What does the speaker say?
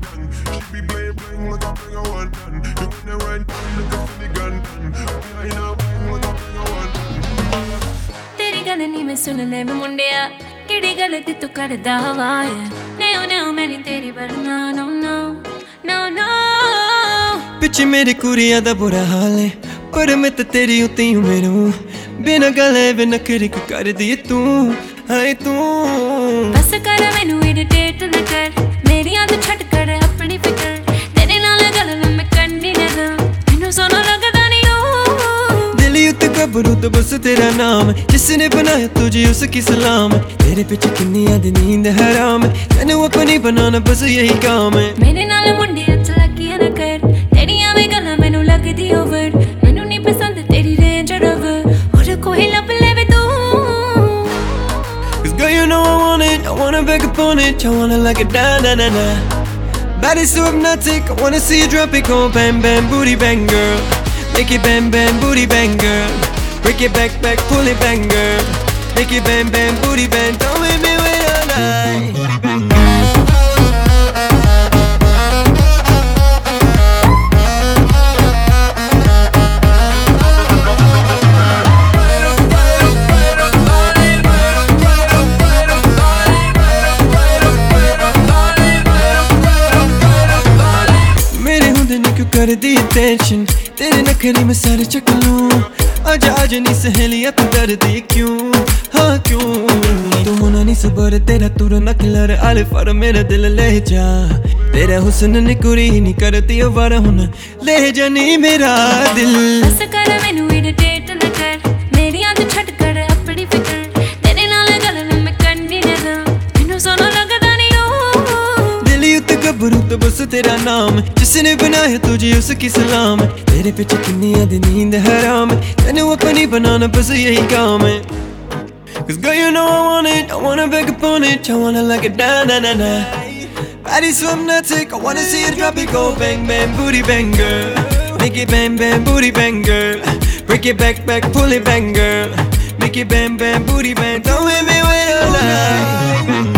done. She be bling bling like a bring a one done. You wanna run like a funny gun done. I know bling like a bring a one done. तेरी गल नहीं मैं सुन ले मैं मुंडिया किड़ी गलती तू कर दावा है नहीं नहीं मैंने तेरी बरना no no no no पिछ मेरी कुड़िया दा बुरा हाल है पर मैं तो तेरी उती हूँ मेनू बिना गले बिना नखरे कर दी तू हाय तू बस कर मैनू इरिटेट न कर मेरी आदत छट कर अपनी फिकर तेरे नाल गल मैं करनी ना मैनू सोना लगदा नहीं ओ दिल उत्ते गबरू तो बस तेरा नाम जिसने बनाया तुझे उसकी सलाम तेरे पीछे किन्नी आधी नींद हराम मैंने अपनी बनाना बस यही काम है मेरे नाल मुंडे चलाकियां न कर तेरी आवे गल्लां मैनू लगदी ओवर मैनू नहीं पसंद तेरी रेंज रोवर और कोई लब लेवे तू Cause girl you know I want it, I wanna beg upon it I wanna like it da na na na Body so hypnotic, I wanna see you drop it Go bam bam booty bang girl Make it bam bam booty bang girl Break it back back, pull it bang girl Make it bam bam booty bang Don't make me wait all night कर दी tension तेरे नखरे में सारे चक लूं आजा आजा नी सहेलिया तू डरदी क्यों हाँ क्यों तू होना नहीं सबर तेरा तुर नखलर आले फर मेरा दिल ले जा तेरा हुस्न ने कुरी नहीं करती वारा हुन ले जा नी मेरा दिल बस कर मैनू इरिटेट न कर मेरी आदत छट कर अपनी फिकर तेरे नाल गल मैं करनी ना मैनू सोना लगदा नहीं ओ दिल उत्ते गबरू तो बस तेरा नाम जिसने बनाया तुझे उसकी सलाम तेरे पीछे किन्नी आधी नींद हराम मैंने अपनी बनाना बस यही काम है Cause girl you know I want it, I wanna beg upon it I wanna like it da na na na Body so hypnotic, I wanna see you drop it Go bang bang booty bang girl Make it bang bang booty bang girl Break it back back, pull it bang girl Make it bang bang booty bang Don't make me wait all night